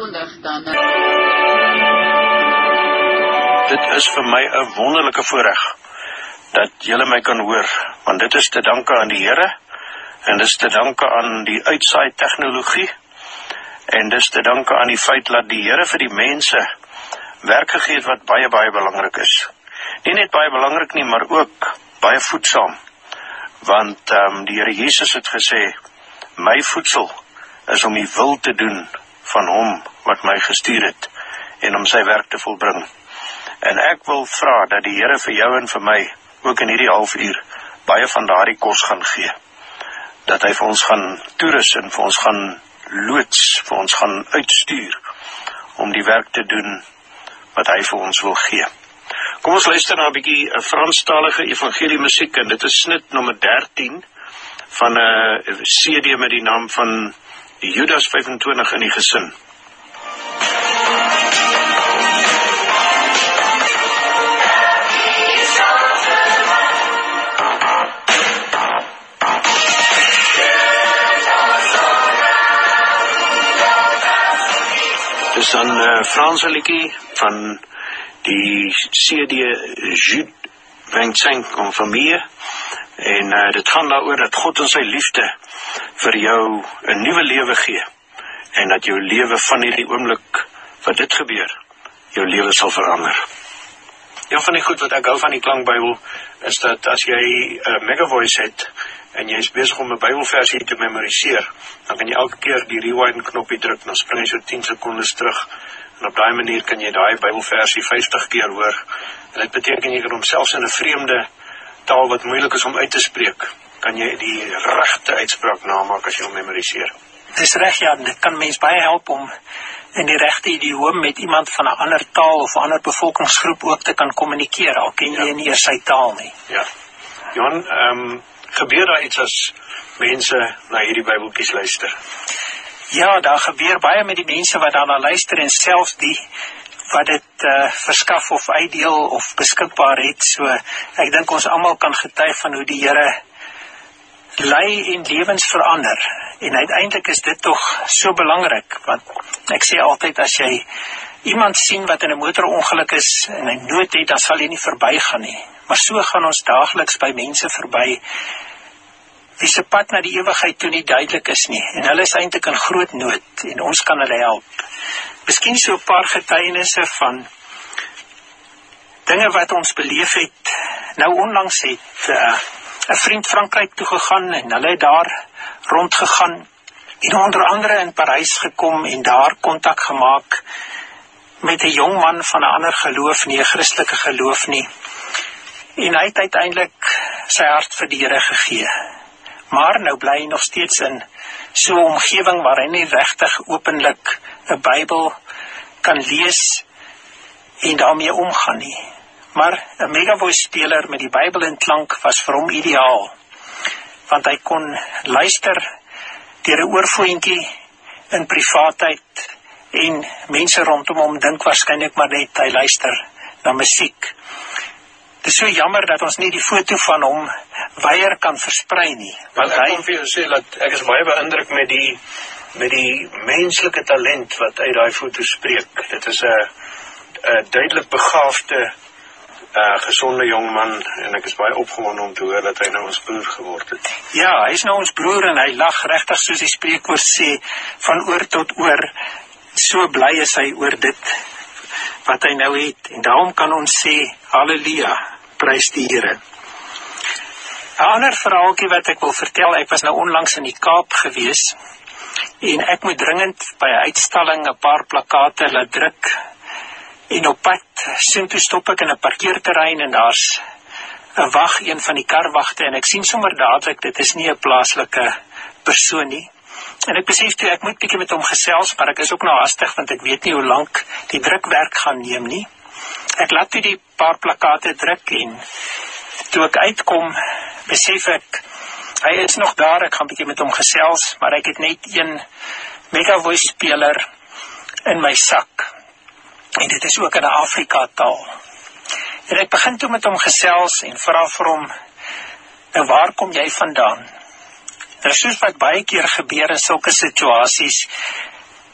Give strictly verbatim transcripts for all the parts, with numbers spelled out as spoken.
aankondig dan. Dit is vir my 'n wonderlike voorreg dat julle my kan hoor, want dit is te danke aan die Here en dit is te danke aan die uitsaai tegnologie en dit is te danke aan die feit dat die Here vir die mense werk gegee het wat baie baie belangrik is. Nie net baie belangrik nie, maar ook baie voedsaam. Want um, die Here Jesus het gesê, my voedsel is om die wil te doen van hom wat my gestuur het en om sy werk te volbring. En ek wil vra dat die Here vir jou en vir my ook in hierdie halfuur baie van daardie kos gaan gee. Dat hy vir ons gaan toerus en vir ons gaan loods, vir ons gaan uitstuur om die werk te doen wat hy vir ons wil gee. Kom ons luister na 'n bietjie 'n Franstalige evangelie musiek en dit is snit nommer dertien van 'n C D met die naam van Judas vyfentwintig in die gesin. Dit is dan 'n uh, Franse liedjie van die C D Jude Vincent en familie en uh, dit gaan daaroor dat God in sy liefde vir jou 'n nuwe lewe gee en dat jou lewe van hierdie oomblik wat dit gebeur, jou lewe sal verander. Een van die goed wat ek hou van die klankbybel is dat as jy 'n uh, megavoice het en jy is besig om 'n Bybelversie te memoriseer, dan kan jy elke keer die rewind knoppie druk, dan spring jy so tien sekondes terug en op daai manier kan jy daai Bybelversie vyftig keer hoor. En dit beteken jy kan hom selfs in 'n vreemde taal wat moeilik is om uit te spreek, kan jy die regte uitspraak namaak as jy hom memoriseer. Dis reg, ja, dit kan mens baie help om in die regte idioom met iemand van 'n ander taal of 'n ander bevolkingsgroep ook te kan kommunikeer, al ken jy ja. nie eers sy taal nie. Ja. Johan, ehm um, gebeur daar iets as mense na hierdie Bybeltjies luister? Ja, daar gebeur baie met die mense wat daarna luister en selfs die wat dit uh, verskaf of uitdeel of beskikbaar het. So ek dink ons almal kan getuig van hoe die Here lei en lewens verander. En uiteindelik is dit tog so belangrik, want ek sê altyd as jy iemand sien wat in 'n motorongeluk is en hy nood het, dan sal jy nie verbygaan nie. Maar so gaan ons daagliks by mense verby wie se pad na die ewigheid toe nie duidelik is nie, en hulle is eintlik in groot nood, en ons kan hulle help. Miskien so 'n paar getuienisse van dinge wat ons beleef het. Nou onlangs het 'n uh, vriend Frankryk toe gegaan, en hulle het daar rondgegaan, en onder andere in Parys gekom, en daar kontak gemaak met 'n jong man van 'n ander geloof nie, 'n Christelike geloof nie, en hy het uiteindelik sy hart vir die Here gegee. Maar nou bly hy nog steeds in so 'n omgewing waar hy nie regtig openlik 'n Bybel kan lees en daarmee omgaan nie. Maar 'n megavoice speler met die Bybel in klank was vir hom ideaal, want hy kon luister deur 'n oorfoontjie in privaatheid, en mense rondom hom dink waarskynlik maar net hy luister na musiek. Dit is so jammer dat ons nie die foto van hom weier kan versprei nie. Want ek kan vir jou sê dat ek is baie beïndruk met die met die menslike talent wat uit daai foto spreek. Dit is 'n 'n duidelik begaafde uh, gesonde jong man, en ek is baie opgewonde om te hoor dat hy nou ons broer geword het. Ja, hy is nou ons broer en hy lag regtig soos die spreekwoord sê, van oor tot oor. So bly is hy oor dit wat hy nou het, en daarom kan ons sê halleluja, prys die Here. 'n Ander verhaaltjie wat ek wil vertel, ek was nou onlangs in die Kaap gewees, en ek moet dringend by 'n uitstalling 'n paar plakate laat druk, en op pad soontoe stop ek in 'n parkeerterrein, en daar's 'n wag, een van die karwagte, en ek sien sommer dadelik dit is nie 'n plaaslike persoon nie. En ek besef toe, ek moet bietjie met hom gesels, maar ek is ook nou hastig, want ek weet nie hoe lank die drukwerk gaan neem nie. Ek laat toe die paar plakate druk, en toe ek uitkom, besef ek, hy is nog daar, ek gaan bietjie met hom gesels, maar ek het net een megavoice speler in my sak, en dit is ook in 'n Afrika taal. En ek begin toe met hom gesels, en vra vir hom, nou waar kom jy vandaan? Nou soos wat baie keer gebeur in sulke situasies,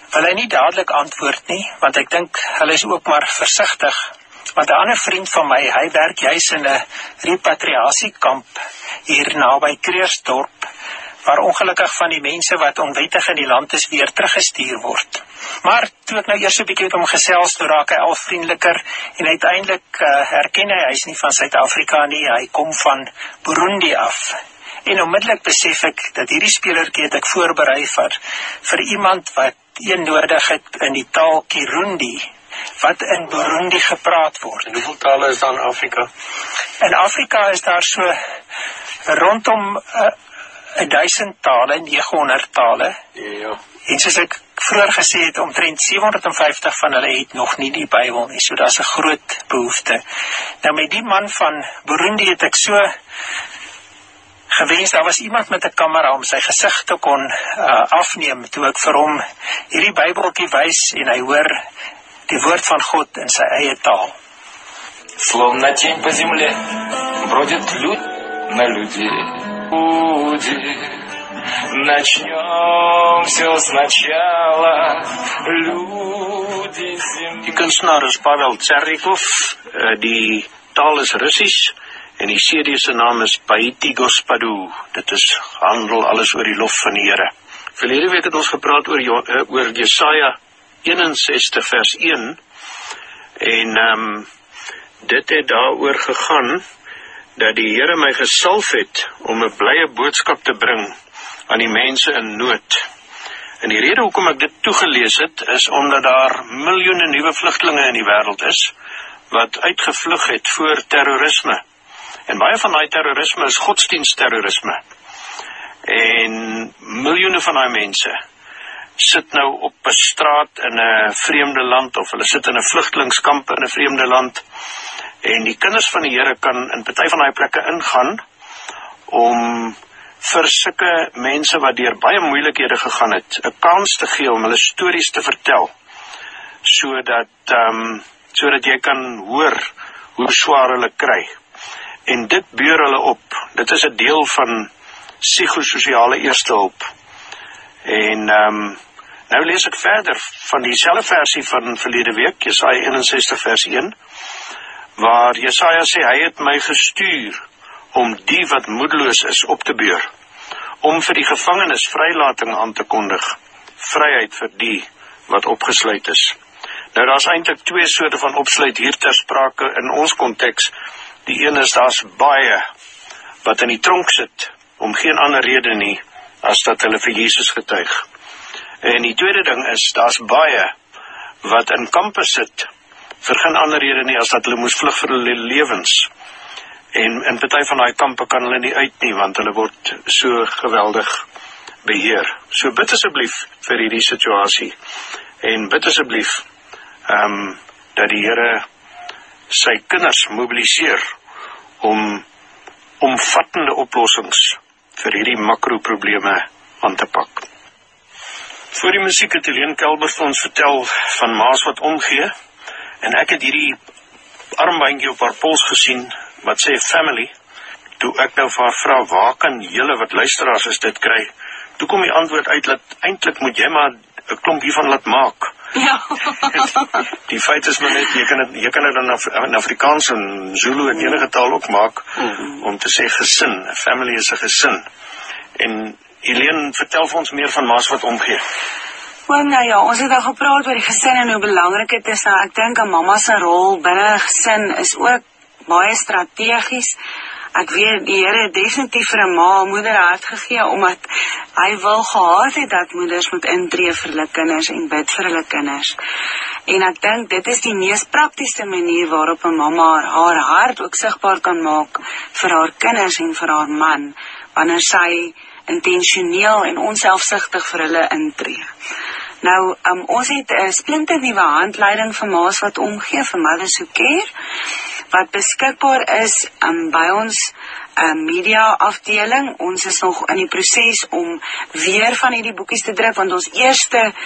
wil hy nie dadelik antwoord nie, want ek dink hulle is ook maar versigtig. Want 'n ander vriend van my, hy werk juis in 'n repatriasiekamp hier naby Kreersdorp, waar ongelukkig van die mense wat onwettig in die land is weer teruggestuur word. Maar toe ek nou eers 'n bietjie met hom gesels, toe raak hy al vriendeliker en uiteindelik uh, herken hy, hy is nie van Suid-Afrika nie, hy kom van Burundi af. En onmiddellik besef ek dat hierdie spelertjie het ek voorberei vir, vir iemand wat een nodig het in die taal Kirundi, wat in Burundi gepraat word. En hoeveel tale is daar in Afrika? In Afrika is daar so rondom uh, duisend tale, negenhonderd tale. Ja. En soos ek vroeër gesê het, omtrent sewenhonderdvyftig van hulle het nog nie die Bybel nie, so daar's 'n groot behoefte. Nou met die man van Burundi het ek so gewens, daar was iemand met 'n kamera om sy gesig te kon uh, afneem, toe ek vir hom hierdie Bybeltjie wys en hy hoor die woord van God in sy eie taal. Словно тень по земле бродит люд на людей. Люди, начнем все сначала. Люди земли. Die kunstenaar is Pavel Tsernikov, die taal is Russisch en die C D se naam is Paiti Gospodu. Dit is handel alles oor die lof van die Here. Verlede week het ons gepraat oor, oor Jesaja eenenzestig vers een en um, dit het daaroor gegaan dat die Here my gesalf het om 'n blye boodskap te bring aan die mense in nood. En die rede hoekom ek dit toegelees het, is omdat daar miljoene nuwe vlugtelinge in die wêreld is, wat uitgevlug het voor terrorisme. En baie van daai terrorisme is godsdienstterrorisme. En miljoene van daai mense sit nou op 'n straat in 'n vreemde land, of hulle sit in 'n vlugtelingskamp in 'n vreemde land, en die kinders van die Here kan in party van daai plekke ingaan, om vir sulke mense wat deur baie moeilikhede gegaan het, 'n kans te gee om hulle stories te vertel, sodat, um, sodat jy kan hoor hoe swaar hulle kry. En dit beur hulle op, dit is 'n deel van psigososiale eerste hulp. En, um, nou lees ek verder van dieselfde versie van verlede week, Jesaja eenenzestig vers een, waar Jesaja sê, hy het my gestuur om die wat moedeloos is op te beur, om vir die gevangenes vrylating aan te kondig, vryheid vir die wat opgesluit is. Nou daar's eintlik twee soorte van opsluit hier ter sprake in ons konteks. Die een is, daar's baie wat in die tronk sit, om geen ander rede nie, as dat hulle vir Jesus getuig. En die tweede ding is, daar's baie wat in kampe sit, vir geen ander rede nie, as dat hulle moes vlug vir hulle lewens. En in party van daai kampe kan hulle nie uit nie, want hulle word so geweldig beheer. So bid asseblief vir hierdie situasie, en bid asseblief, um, dat die Here sy kinders mobiliseer, om omvattende oplossings vir hierdie makroprobleme aan te pak. Voor die musiek het Helene Kelber vir ons vertel van ma's wat omgee, en ek het hierdie armbandjie op haar pols gesien, wat sê family. Toe ek nou vir haar vra, waar kan julle wat luisteraars is dit kry? Toe kom die antwoord uit, dat eintlik moet jy maar 'n klomp hiervan laat maak. Ja. Die feit is maar net, jy kan het, jy kan het in, Af in Afrikaans en Zulu en enige taal ook maak, mm. om te sê gesin, family is 'n gesin. En Helene, vertel vir ons meer van ma's wat omgee. Oom, nou ja, ons het al gepraat oor die gesin en hoe belangrik dit is. Nou, ek dink 'n mamma se rol binne 'n gesin is ook baie strategies. Ek weet, die Here het definitief vir 'n ma 'n moederhart gegee, omdat hy wil gehad het dat moeders moet intree vir hulle kinders en bid vir hulle kinders. En ek dink dit is die mees praktiese manier waarop 'n mamma haar hart ook sigbaar kan maak vir haar kinders en vir haar man, wanneer sy intentioneel en onselfsugtig vir hulle intree. Nou, um, ons het 'n splinternuwe handleiding vir ma's wat omgee, vir Mothers Who Care, wat beskikbaar is um, by ons um, media afdeling. Ons is nog in die proses om weer van hierdie boekies te druk, want ons eerste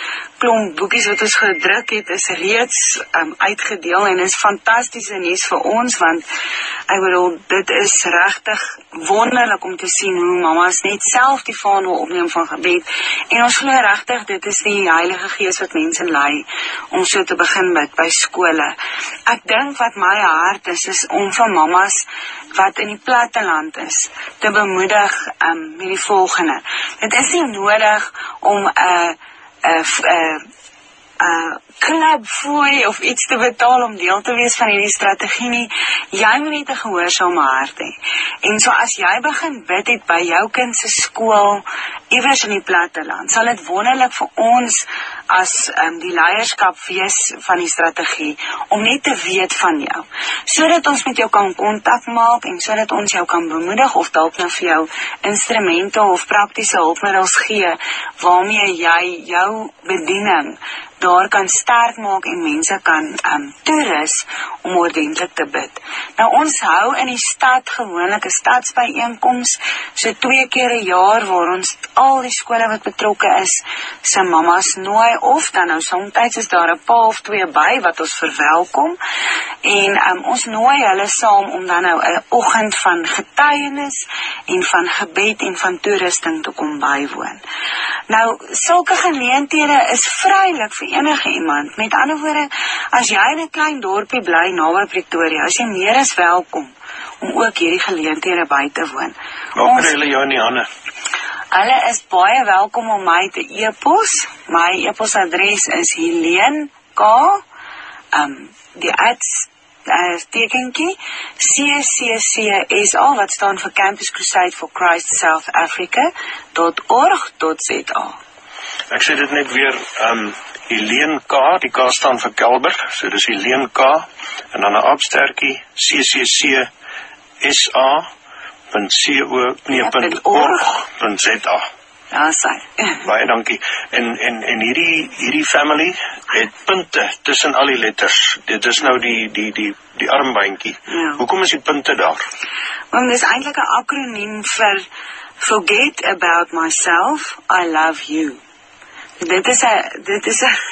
klomp boekies wat ons gedruk het, is reeds um, uitgedeel en is fantastiese nuus vir ons, want ek bedoel, dit is regtig wonderlik om te sien hoe mamas net self die vaandel opneem van gebed, en ons glo regtig, dit is die Heilige Gees wat mense lei, om so te begin bid by skole. Ek dink wat my hart is, is om vir mamas wat in die platteland is, te bemoedig um, met die volgende. Dit is nie nodig om 'n uh, 'n uh, uh, knapfooi of iets te betaal om deel te wees van hierdie strategie nie. Jy moet net 'n gehoorsame hart hê. En so as jy begin bid het by jou kind se skool, iewers in die platteland, sal dit wonderlik vir ons as um, die leierskap wees van die strategie, om net te weet van jou, sodat ons met jou kan kontak maak, en sodat ons jou kan bemoedig, of dalk nou vir jou instrumente of praktiese hulpmiddels gee, waarmee jy jou bediening daar kan sterk maak en mense kan um, toerus om ordentlik te bid. Nou ons hou in die stad gewoonlik 'n stadsbyeenkoms, so twee keer 'n jaar waar ons al die skole wat betrokke is, se mamas nooi, of dan nou soms is daar 'n pa of twee by wat ons verwelkom, en um, ons nooi hulle saam om dan nou 'n oggend van getuienis en van gebed en van toerusting te kom bywoon. Nou, sulke geleenthede is vrylik vir enige iemand. Met ander woorde, as jy in 'n klein dorpie bly naby Pretoria, is jy meer as welkom om ook hierdie geleenthede by te woon. Waar kry hulle jou in die hande? Hulle is baie welkom om my te e-pos. My e-posadres is Helene K, um, die ads Uh, tekenkie C C C S A, wat staan vir Campus Crusade for Christ South Africa dot org dot Z A. Ek sê dit net weer, um, Helene K, die K staan vir Kelber, so dis Helene K, en dan 'n absterkie C C C S A punt co nee punt org punt Z A. Ja, sy. Baie dankie. En en en hierdie hierdie family het punte tussen al die letters. Dit is nou die die die die armbeentjie. Ja. Hoekom is die punte daar? Want dis eintlik 'n akroniem vir Forget About Myself, I Love You. Dit is 'n dit is 'n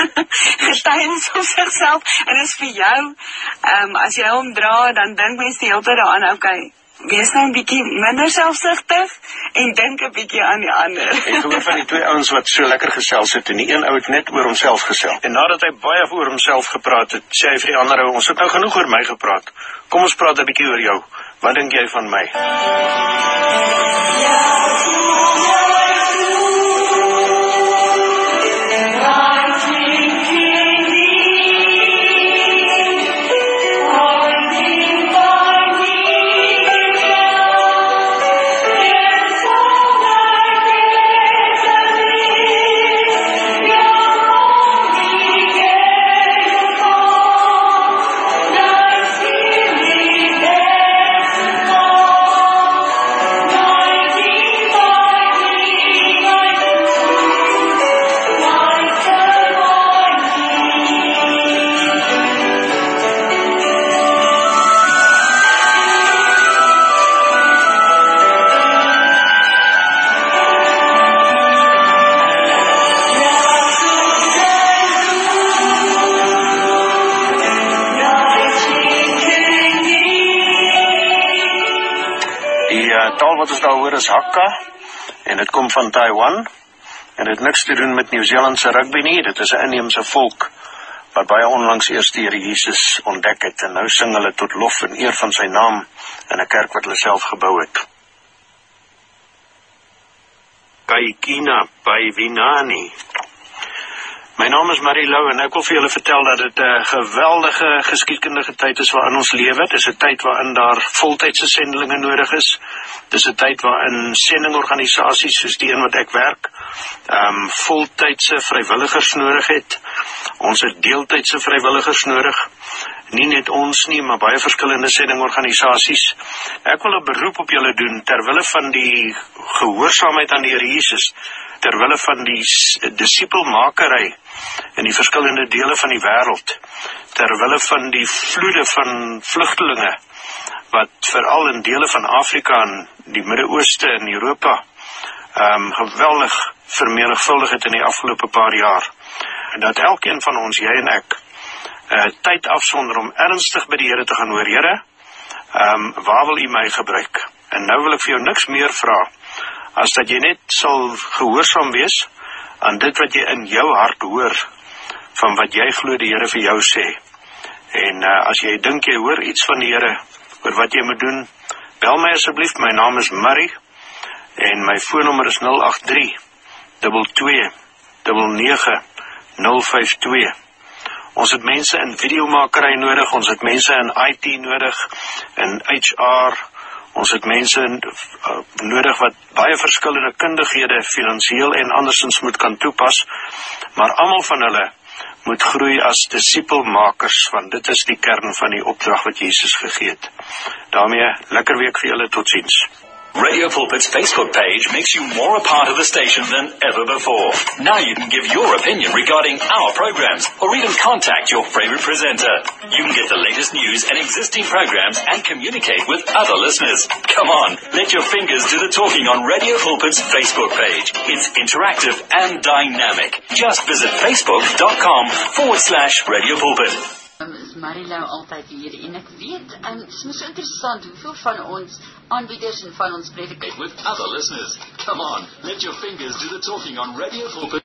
getuienis van sigself, en dis vir jou. Ehm um, as jy hom dra, dan dink mense die hele tyd daaraan, okay, wees nou 'n bietjie minder selfsugtig en dink 'n bietjie aan die ander. Ek hoor van die twee ouens wat so lekker gesels het, en die een ou het net oor homself gesels. En nadat hy baie oor homself gepraat het, sê hy vir die ander ou, ons het nou genoeg oor my gepraat. Kom ons praat 'n bietjie oor jou. Wat dink jy van my? Wat ons daar hoor is Hakka, en dit kom van Taiwan, en dit niks te doen met Nieu-Seelandse rugby nie. Dit is 'n inheemse volk wat baie onlangs eers die Here Jesus ontdek het, en nou sing hulle tot lof en eer van sy naam in 'n kerk wat hulle self gebou het. Kaikina by Winani. My naam is Marie Lou, en ek wil vir julle vertel dat dit 'n geweldige geskiedkundige tyd is waarin ons lewe. Dit is 'n tyd waarin daar voltydse sendelinge nodig is. Dit is 'n tyd waarin sendingorganisasies soos die een wat ek werk, um, voltydse vrywilligers nodig het. Ons het deeltydse vrywilligers nodig. Nie net ons nie, maar baie verskillende sendingorganisasies. Ek wil 'n beroep op julle doen ter wille van die gehoorsaamheid aan die Here Jesus, ter wille van die disipelmakery in die verskillende dele van die wêreld, ter wille van die vloede van vlugtelinge wat veral in dele van Afrika en die Midde-Ooste en Europa um, geweldig vermenigvuldig het in die afgelope paar jaar. En dat elkeen van ons, jy en ek, uh, tyd afsonder om ernstig by die Here te gaan hoor, Here, um, waar wil U my gebruik? En nou wil ek vir jou niks meer vra, as dat jy net sal gehoorsaam wees aan dit wat jy in jou hart hoor, van wat jy glo die Here vir jou sê. En uh, as jy dink jy hoor iets van die Here, oor wat jy moet doen, bel my asseblief, my naam is Murray, en my foonnommer is nul agt drie, twee twee, nege, nul vyf twee. Ons het mense in videomakerij nodig, ons het mense in I T nodig, in H R, ons het mense uh, nodig wat baie verskillende kundighede, finansieel en andersins moet kan toepas, maar almal van hulle moet groei as disipelmakers, want dit is die kern van die opdrag wat Jesus gegee het. Daarmee, lekker week vir julle, totsiens. Radio Pulpit's Facebook page makes you more a part of the station than ever before. Now you can give your opinion regarding our programs, or even contact your favorite presenter. You can get the latest news and existing programs and communicate with other listeners. Come on, let your fingers do the talking on Radio Pulpit's Facebook page. It's interactive and dynamic. Just visit facebook.com forward slash Radio Pulpit. Um, is Marilou altyd hier en ek weet, um, het is my so interessant hoeveel van ons aanbieders en van ons predikers with other listeners. Come on, let your fingers do the talking on Radio Pulpit.